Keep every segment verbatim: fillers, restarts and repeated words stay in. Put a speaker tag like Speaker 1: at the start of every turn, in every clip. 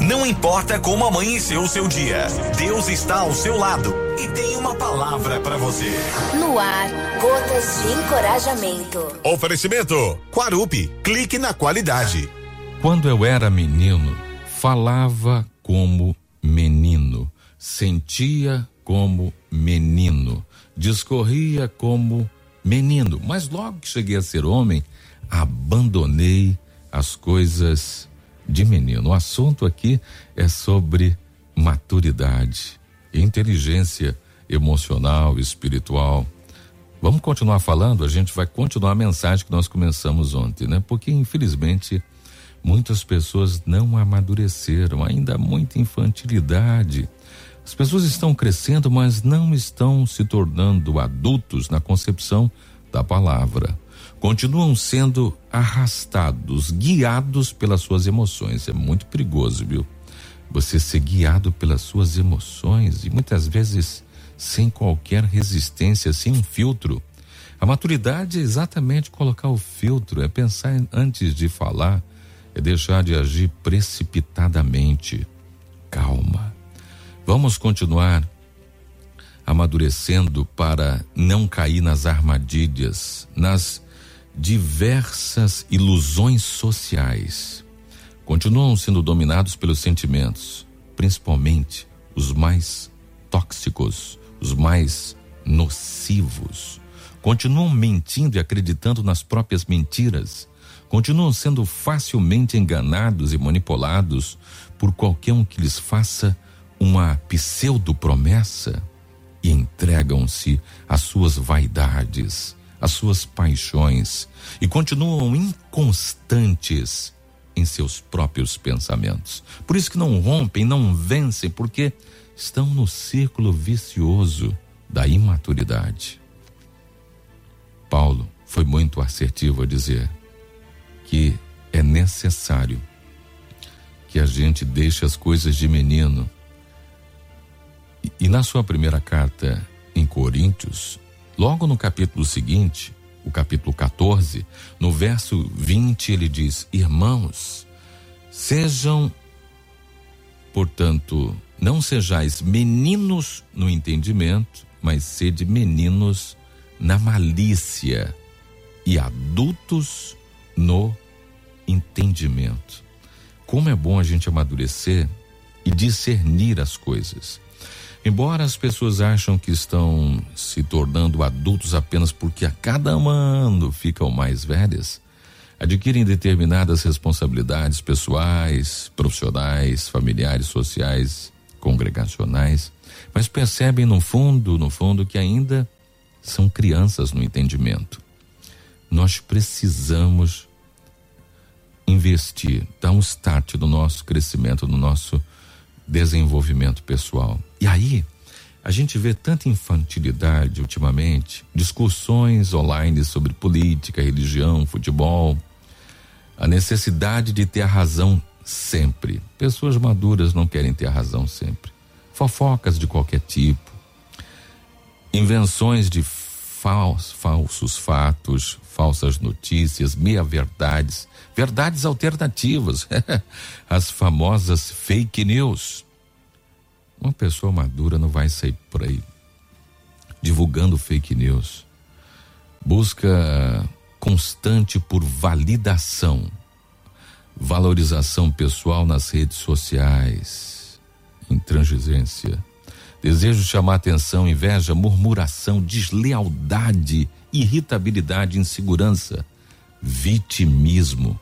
Speaker 1: Não importa como amanheceu o seu dia, Deus está ao seu lado e tem uma palavra para você.
Speaker 2: No ar, gotas de encorajamento.
Speaker 1: Oferecimento Quarupi, clique na qualidade.
Speaker 3: Quando eu era menino, falava como menino, sentia como menino, discorria como menino, mas logo que cheguei a ser homem, abandonei as coisas de menino. O assunto aqui é sobre maturidade, inteligência emocional, espiritual. Vamos continuar falando? A gente vai continuar a mensagem que nós começamos ontem, né? Porque infelizmente muitas pessoas não amadureceram, ainda há muita infantilidade. As pessoas estão crescendo, mas não estão se tornando adultos na concepção da palavra. Continuam sendo arrastados, guiados pelas suas emoções. É muito perigoso, viu? Você ser guiado pelas suas emoções e muitas vezes sem qualquer resistência, sem um filtro. A maturidade é exatamente colocar o filtro, é pensar antes de falar, é deixar de agir precipitadamente. Calma. Vamos continuar amadurecendo para não cair nas armadilhas, nas diversas ilusões sociais. Continuam sendo dominados pelos sentimentos, principalmente os mais tóxicos, os mais nocivos. Continuam mentindo e acreditando nas próprias mentiras. Continuam sendo facilmente enganados e manipulados por qualquer um que lhes faça uma pseudo-promessa e entregam-se às suas vaidades, às suas paixões e continuam inconstantes em seus próprios pensamentos. Por isso que não rompem, não vencem, porque estão no círculo vicioso da imaturidade. Paulo foi muito assertivo a dizer que é necessário que a gente deixe as coisas de menino. E, e na sua primeira carta em Coríntios, logo no capítulo seguinte, o capítulo quatorze, no verso vinte, ele diz: irmãos, sejam, portanto, não sejais meninos no entendimento, mas sede meninos na malícia e adultos no entendimento. Como é bom a gente amadurecer e discernir as coisas. Embora as pessoas acham que estão se tornando adultos apenas porque a cada ano ficam mais velhas, adquirem determinadas responsabilidades pessoais, profissionais, familiares, sociais, congregacionais, mas percebem no fundo, no fundo que ainda são crianças no entendimento. Nós precisamos investir, dar um start no nosso crescimento, no nosso desenvolvimento pessoal. E aí, a gente vê tanta infantilidade ultimamente, discussões online sobre política, religião, futebol, a necessidade de ter a razão sempre. Pessoas maduras não querem ter a razão sempre. Fofocas de qualquer tipo, invenções de fals, falsos fatos, falsas notícias, meia-verdades, verdades alternativas, as famosas fake news. Uma pessoa madura não vai sair por aí divulgando fake news. Busca constante por validação, valorização pessoal nas redes sociais, intransigência, desejo de chamar atenção, inveja, murmuração, deslealdade, irritabilidade, insegurança, vitimismo.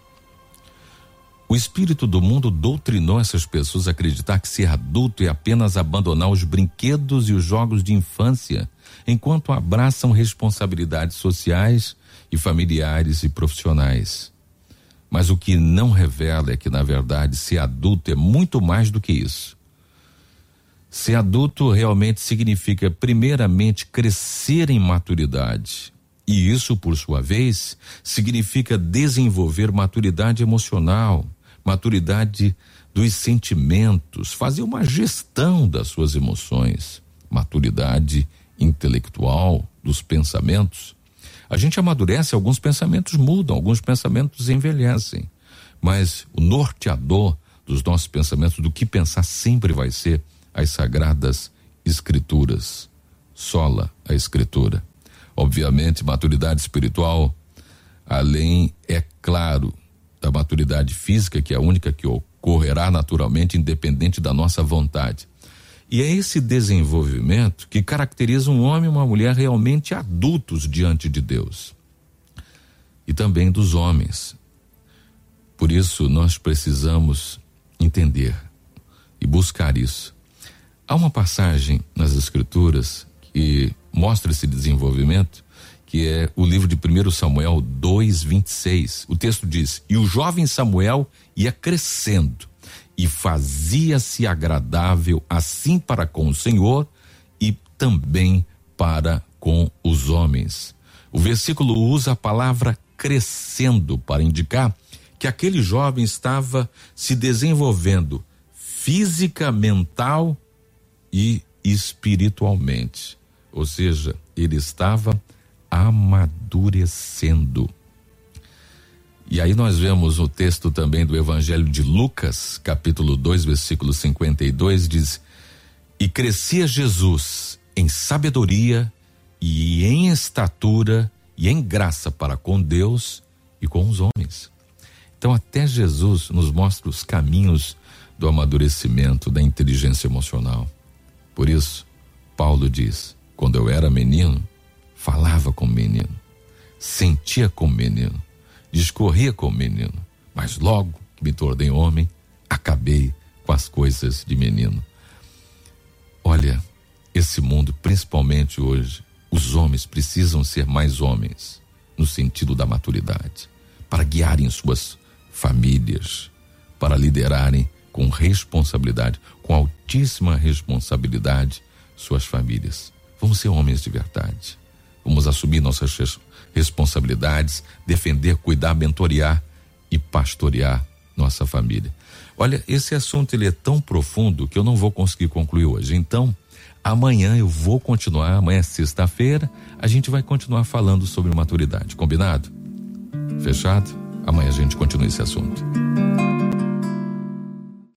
Speaker 3: O espírito do mundo doutrinou essas pessoas a acreditar que ser adulto é apenas abandonar os brinquedos e os jogos de infância, enquanto abraçam responsabilidades sociais e familiares e profissionais. Mas o que não revela é que, na verdade, ser adulto é muito mais do que isso. Ser adulto realmente significa, primeiramente, crescer em maturidade. E isso, por sua vez, significa desenvolver maturidade emocional, maturidade dos sentimentos, fazer uma gestão das suas emoções, maturidade intelectual dos pensamentos. A gente amadurece, alguns pensamentos mudam, alguns pensamentos envelhecem, mas o norteador dos nossos pensamentos, do que pensar sempre vai ser as Sagradas Escrituras. Sola a Escritura. Obviamente, maturidade espiritual, além, é claro, da maturidade física, que é a única que ocorrerá naturalmente, independente da nossa vontade. E é esse desenvolvimento que caracteriza um homem e uma mulher realmente adultos diante de Deus. E também dos homens. Por isso, nós precisamos entender e buscar isso. Há uma passagem nas Escrituras que mostra esse desenvolvimento, que é o livro de primeiro Samuel dois, vinte e seis. O texto diz: e o jovem Samuel ia crescendo e fazia-se agradável assim para com o Senhor e também para com os homens. O versículo usa a palavra crescendo para indicar que aquele jovem estava se desenvolvendo física, mental e espiritualmente. Ou seja, ele estava amadurecendo. E aí nós vemos o texto também do Evangelho de Lucas, capítulo dois, versículo cinquenta e dois, diz: e crescia Jesus em sabedoria e em estatura e em graça para com Deus e com os homens. Então até Jesus nos mostra os caminhos do amadurecimento, da inteligência emocional. Por isso, Paulo diz: quando eu era menino, falava como menino, sentia como menino, discorria como menino, mas logo que me tornei homem, acabei com as coisas de menino. Olha, esse mundo, principalmente hoje, os homens precisam ser mais homens, no sentido da maturidade, para guiarem suas famílias, para liderarem com responsabilidade, com altíssima responsabilidade, suas famílias. Vamos ser homens de verdade. Vamos assumir nossas responsabilidades, defender, cuidar, mentorear e pastorear nossa família. Olha, esse assunto ele é tão profundo que eu não vou conseguir concluir hoje. Então, amanhã eu vou continuar, amanhã é sexta-feira, a gente vai continuar falando sobre maturidade. Combinado? Fechado? Amanhã a gente continua esse assunto.